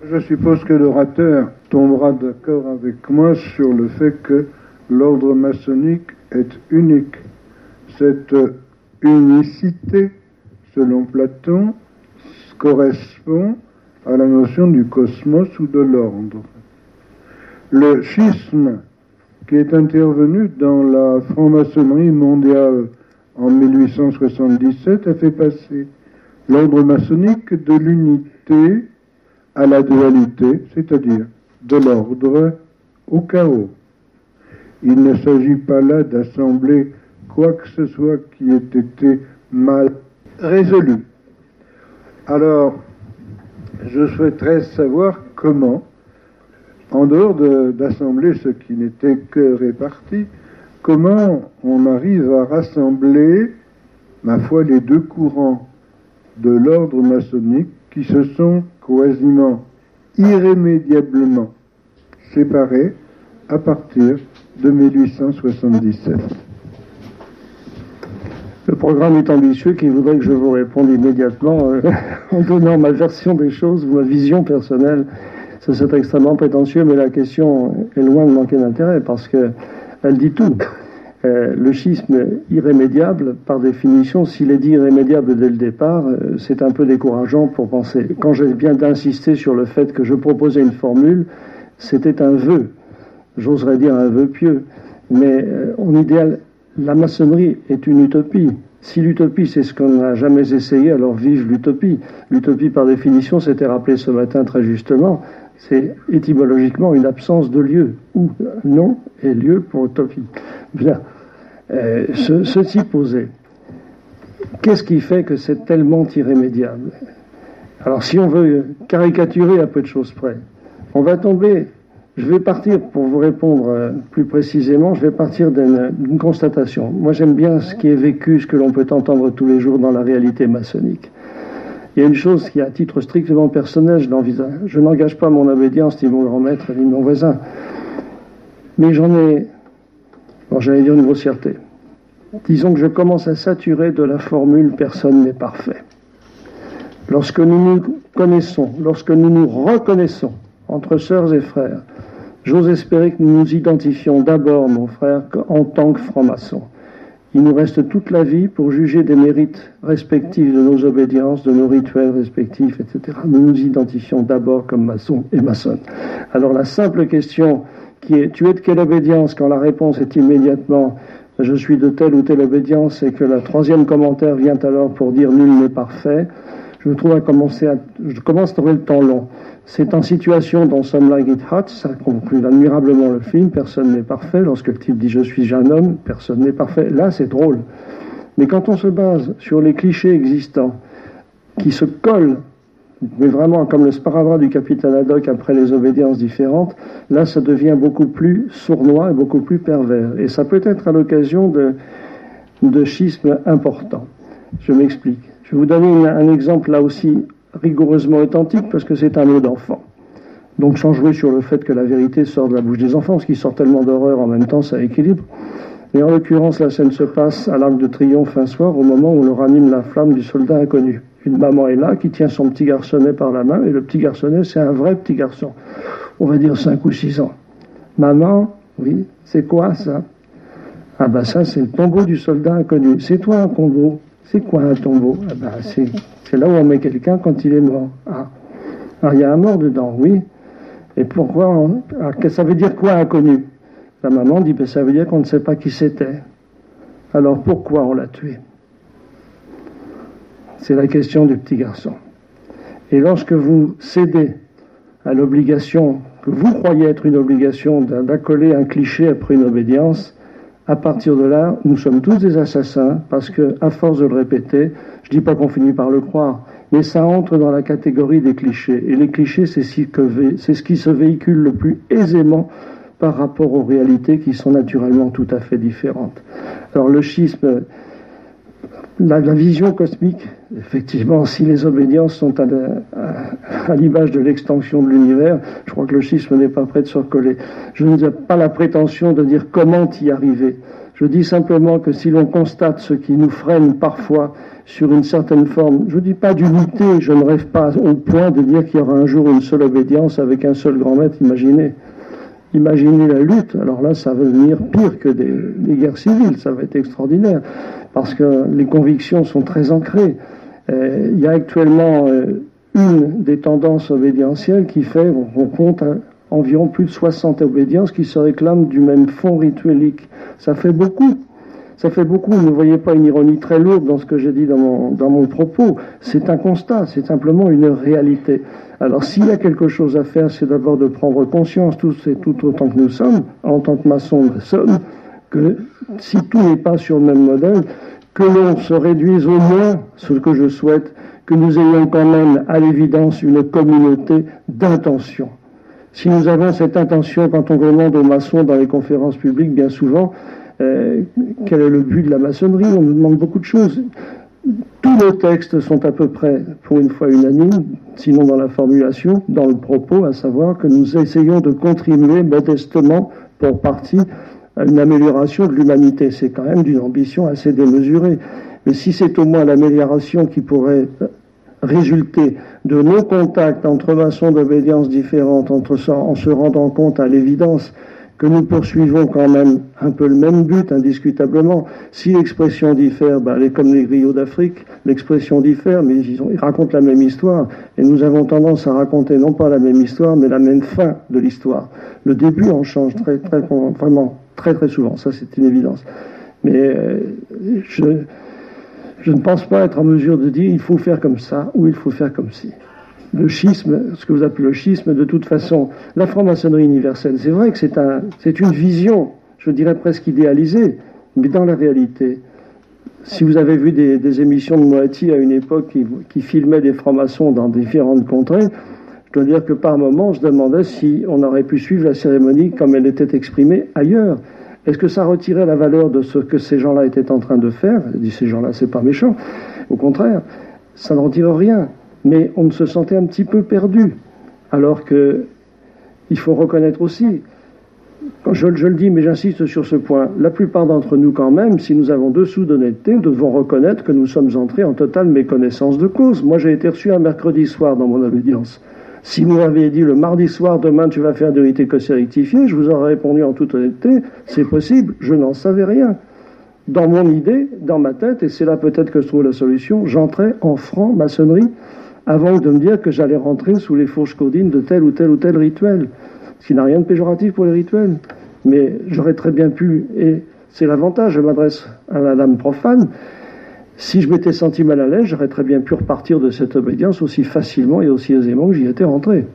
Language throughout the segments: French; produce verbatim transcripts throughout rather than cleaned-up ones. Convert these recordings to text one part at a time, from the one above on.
Je suppose que l'orateur tombera d'accord avec moi sur le fait que l'ordre maçonnique est unique. Cette unicité, selon Platon, correspond à la notion du cosmos ou de l'ordre. Le schisme qui est intervenu dans la franc-maçonnerie mondiale en mille huit cent soixante-dix-sept a fait passer l'ordre maçonnique de l'unité à la dualité, c'est-à-dire de l'ordre au chaos. Il ne s'agit pas là d'assembler quoi que ce soit qui ait été mal résolu. Alors, je souhaiterais savoir comment, en dehors de, d'assembler ce qui n'était que réparti, comment on arrive à rassembler, ma foi, les deux courants de l'ordre maçonnique qui se sont quasiment irrémédiablement séparés à partir de mille huit cent soixante-dix-sept. Le programme est ambitieux qui voudrait que je vous réponde immédiatement euh, en donnant ma version des choses ou ma vision personnelle. Ça serait extrêmement prétentieux, mais la question est loin de manquer d'intérêt parce qu'elle dit tout. Euh, le schisme irrémédiable, par définition, s'il est dit irrémédiable dès le départ, euh, c'est un peu décourageant pour penser. Quand j'ai bien d'insister sur le fait que je proposais une formule, c'était un vœu. J'oserais dire un vœu pieux. Mais euh, en idéal, la maçonnerie est une utopie. Si l'utopie, c'est ce qu'on n'a jamais essayé, alors vive l'utopie. L'utopie, par définition, c'était rappelé ce matin très justement, c'est étymologiquement une absence de lieu, ou nom et lieu pour utopie. Bien. Euh, ce, ceci posé, qu'est-ce qui fait que c'est tellement irrémédiable? Alors, si on veut caricaturer à peu de choses près, on va tomber... Je vais partir, pour vous répondre euh, plus précisément, je vais partir d'une, d'une constatation. Moi, j'aime bien ce qui est vécu, ce que l'on peut entendre tous les jours dans la réalité maçonnique. Il y a une chose qui, à titre strictement personnel, je n'envisage, je n'engage pas mon obédience, ni mon grand maître, ni mon voisin. Mais j'en ai, bon, j'allais dire une grossièreté. Disons que je commence à saturer de la formule « personne n'est parfait ». Lorsque nous nous connaissons, lorsque nous nous reconnaissons, entre sœurs et frères, j'ose espérer que nous nous identifions d'abord, mon frère, en tant que francs-maçons. Il nous reste toute la vie pour juger des mérites respectifs de nos obédiences, de nos rituels respectifs, et cetera. Nous nous identifions d'abord comme maçons et maçonnes. Alors la simple question qui est « tu es de quelle obédience ?» quand la réponse est immédiatement « je suis de telle ou telle obédience » et que le troisième commentaire vient alors pour dire « nul n'est parfait », je trouve à commencer à, je commence à trouver le temps long. C'est en situation dans Some Like It Hot, ça conclut admirablement le film, personne n'est parfait. Lorsque le type dit « je suis un homme », personne n'est parfait. Là, c'est drôle. Mais quand on se base sur les clichés existants, qui se collent, mais vraiment comme le sparadrap du capitaine Haddock après les obédiences différentes, là, ça devient beaucoup plus sournois et beaucoup plus pervers. Et ça peut être à l'occasion de, de schismes importants. Je m'explique. Je vais vous donner une, un exemple là aussi rigoureusement authentique parce que c'est un mot d'enfant. Donc sans jouer sur le fait que la vérité sort de la bouche des enfants, parce qu'ils sortent tellement d'horreur en même temps, ça équilibre. Mais en l'occurrence, la scène se passe à l'Arc de Triomphe un soir, au moment où on leur anime la flamme du soldat inconnu. Une maman est là qui tient son petit garçonnet par la main, et le petit garçonnet, c'est un vrai petit garçon. On va dire cinq ou six ans. Maman, oui, c'est quoi ça? Ah ben ça, c'est le tombeau du soldat inconnu. C'est toi un tombeau? C'est quoi un tombeau? Ah ben, c'est, c'est là où on met quelqu'un quand il est mort. Ah, alors il y a un mort dedans, oui. Et pourquoi on... alors, ça veut dire quoi inconnu? La maman dit, ben, ça veut dire qu'on ne sait pas qui c'était. Alors pourquoi on l'a tué? C'est la question du petit garçon. Et lorsque vous cédez à l'obligation, que vous croyez être une obligation d'accoler un cliché après une obédience, à partir de là, nous sommes tous des assassins, parce que, à force de le répéter, je dis pas qu'on finit par le croire, mais ça entre dans la catégorie des clichés. Et les clichés, c'est ce, que, c'est ce qui se véhicule le plus aisément par rapport aux réalités qui sont naturellement tout à fait différentes. Alors le schisme, la, la vision cosmique, effectivement, si les obédiences sont à, à, à l'image de l'extension de l'univers, je crois que le schisme n'est pas prêt de se recoller. Je n'ai pas la prétention de dire comment y arriver. Je dis simplement que si l'on constate ce qui nous freine parfois sur une certaine forme, je ne dis pas d'unité, je ne rêve pas au point de dire qu'il y aura un jour une seule obédience avec un seul grand maître, imaginez. Imaginez la lutte, alors là ça va devenir pire que des, des guerres civiles, ça va être extraordinaire, parce que les convictions sont très ancrées. Euh, il y a actuellement euh, une des tendances obédientielles qui fait, on, on compte à environ plus de soixante obédiences qui se réclament du même fond rituelique. Ça fait beaucoup. Ça fait beaucoup. Ne voyez pas une ironie très lourde dans ce que j'ai dit dans mon, dans mon propos. C'est un constat, c'est simplement une réalité. Alors s'il y a quelque chose à faire, c'est d'abord de prendre conscience, tous et tout autant que nous sommes, en tant que maçons de Somme, que si tout n'est pas sur le même modèle, que l'on se réduise au moins, ce que je souhaite, que nous ayons quand même à l'évidence une communauté d'intention. Si nous avons cette intention, quand on demande aux maçons dans les conférences publiques, bien souvent, euh, quel est le but de la maçonnerie, on nous demande beaucoup de choses. Tous nos textes sont à peu près, pour une fois, unanimes, sinon dans la formulation, dans le propos, à savoir que nous essayons de contribuer modestement, pour partie, à une amélioration de l'humanité. C'est quand même d'une ambition assez démesurée. Mais si c'est au moins l'amélioration qui pourrait résulter de nos contacts entre maçons d'obédience différentes, entre, en se rendant compte à l'évidence que nous poursuivons quand même un peu le même but, indiscutablement. Si l'expression diffère, ben, elle est comme les griots d'Afrique, l'expression diffère, mais ils, ont, ils racontent la même histoire, et nous avons tendance à raconter non pas la même histoire, mais la même fin de l'histoire. Le début en change très, très, vraiment très très souvent, ça c'est une évidence. Mais euh, je... Je ne pense pas être en mesure de dire il faut faire comme ça ou il faut faire comme ci. Le schisme, ce que vous appelez le schisme, de toute façon, la franc-maçonnerie universelle, c'est vrai que c'est un, c'est une vision, je dirais presque idéalisée, mais dans la réalité, si vous avez vu des, des émissions de Moati à une époque qui, qui filmaient des francs-maçons dans différentes contrées, je dois dire que par moments, je demandais si on aurait pu suivre la cérémonie comme elle était exprimée ailleurs. Est-ce que ça retirait la valeur de ce que ces gens-là étaient en train de faire? Je dis, ces gens-là, c'est pas méchant. Au contraire, ça ne retire rien. Mais on se sentait un petit peu perdu. Alors que, il faut reconnaître aussi, quand je, je le dis, mais j'insiste sur ce point, la plupart d'entre nous quand même, si nous avons deux sous d'honnêteté, nous devons reconnaître que nous sommes entrés en totale méconnaissance de cause. Moi, j'ai été reçu un mercredi soir dans mon obédience. Si vous m'aviez dit le mardi soir, demain tu vas faire de l'ité-cossé rectifié, je vous aurais répondu en toute honnêteté, c'est possible, je n'en savais rien. Dans mon idée, dans ma tête, et c'est là peut-être que je trouve la solution, j'entrais en franc-maçonnerie avant de me dire que j'allais rentrer sous les fourches caudines de tel ou tel ou tel rituel. Ce qui n'a rien de péjoratif pour les rituels. Mais j'aurais très bien pu, et c'est l'avantage, je m'adresse à la dame profane, si je m'étais senti mal à l'aise, j'aurais très bien pu repartir de cette obédience aussi facilement et aussi aisément que j'y étais rentré.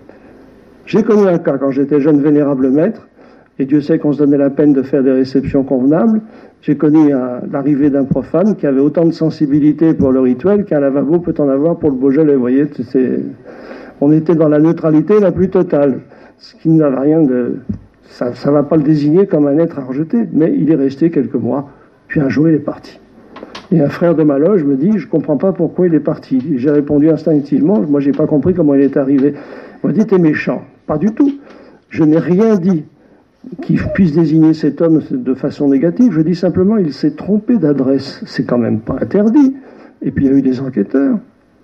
J'ai connu un cas quand j'étais jeune vénérable maître, et Dieu sait qu'on se donnait la peine de faire des réceptions convenables. J'ai connu un, l'arrivée d'un profane qui avait autant de sensibilité pour le rituel qu'un lavabo peut en avoir pour le Beaujolais. Vous voyez, c'est, on était dans la neutralité la plus totale, ce qui n'avait rien de... Ça ne va pas le désigner comme un être à rejeter, mais il est resté quelques mois, puis un jour il est parti. Et un frère de ma loge me dit, je ne comprends pas pourquoi il est parti. J'ai répondu instinctivement, moi je n'ai pas compris comment il est arrivé. Il m'a dit, t'es méchant. Pas du tout. Je n'ai rien dit qui puisse désigner cet homme de façon négative. Je dis simplement, il s'est trompé d'adresse. C'est quand même pas interdit. Et puis il y a eu des enquêteurs.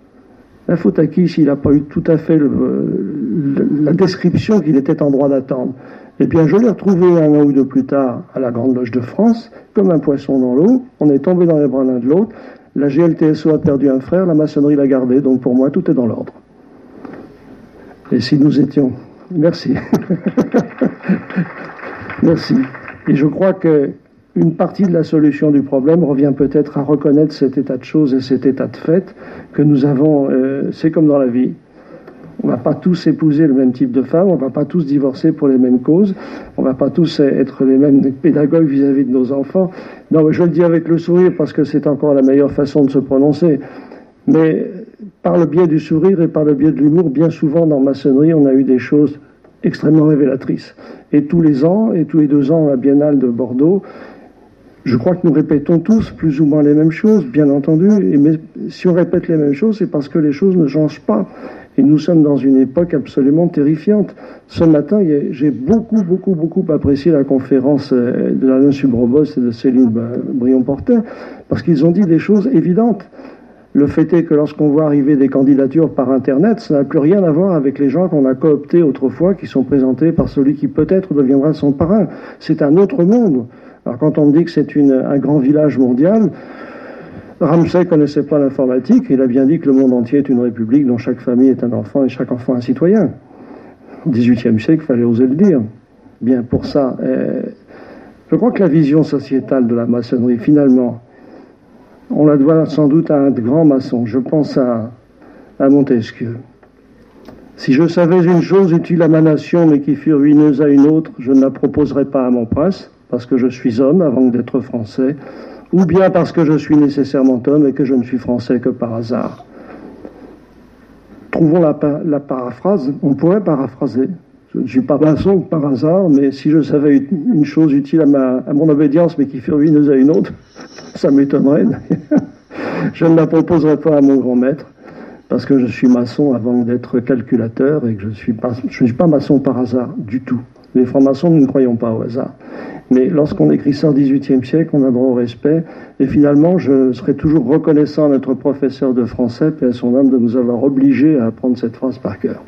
La faute à qui s'il n'a pas eu tout à fait le, le, la description qu'il était en droit d'attendre? Eh bien, je l'ai retrouvé un an ou deux plus tard à la Grande Loge de France, comme un poisson dans l'eau. On est tombé dans les bras l'un de l'autre. La G L T S O a perdu un frère, la maçonnerie l'a gardé. Donc pour moi, tout est dans l'ordre. Et si nous étions... Merci. Merci. Et je crois qu'une partie de la solution du problème revient peut-être à reconnaître cet état de choses et cet état de fait que nous avons... Euh, c'est comme dans la vie. On ne va pas tous épouser le même type de femme, on ne va pas tous divorcer pour les mêmes causes, on ne va pas tous être les mêmes pédagogues vis-à-vis de nos enfants. Non, mais je le dis avec le sourire parce que c'est encore la meilleure façon de se prononcer. Mais par le biais du sourire et par le biais de l'humour, bien souvent dans maçonnerie, on a eu des choses extrêmement révélatrices. Et tous les ans, et tous les deux ans à la Biennale de Bordeaux, Je crois que nous répétons tous plus ou moins les mêmes choses, bien entendu, et mais si on répète les mêmes choses, c'est parce que les choses ne changent pas. Et nous sommes dans une époque absolument terrifiante. Ce matin, j'ai beaucoup, beaucoup, beaucoup apprécié la conférence de Alain Subrobos et de Céline Brion-Portet, parce qu'ils ont dit des choses évidentes. Le fait est que lorsqu'on voit arriver des candidatures par Internet, ça n'a plus rien à voir avec les gens qu'on a cooptés autrefois, qui sont présentés par celui qui peut-être deviendra son parrain. C'est un autre monde. Alors quand on me dit que c'est une, un grand village mondial, Ramsay ne connaissait pas l'informatique, il a bien dit que le monde entier est une république dont chaque famille est un enfant et chaque enfant un citoyen. Au dix-huitième siècle, il fallait oser le dire. Bien, pour ça, euh, je crois que la vision sociétale de la maçonnerie, finalement, on la doit sans doute à un grand maçon. Je pense à, à Montesquieu. Si je savais une chose utile à ma nation, mais qui fut ruineuse à une autre, je ne la proposerais pas à mon prince, parce que je suis homme avant d'être français, ou bien parce que je suis nécessairement homme et que je ne suis français que par hasard. Trouvons la, la paraphrase, on pourrait paraphraser. Je ne suis pas maçon par hasard, mais si je savais une chose utile à, ma, à mon obédience, mais qui fut ruineuse à une autre, ça m'étonnerait. Je ne la proposerai pas à mon grand maître, parce que je suis maçon avant d'être calculateur, et que je ne suis pas, je ne suis pas maçon par hasard du tout. Les francs-maçons, nous ne croyons pas au hasard. Mais lorsqu'on écrit ça au dix-huitième siècle, on a droit au respect. Et finalement, je serai toujours reconnaissant à notre professeur de français, paix à son âme, de nous avoir obligés à apprendre cette phrase par cœur.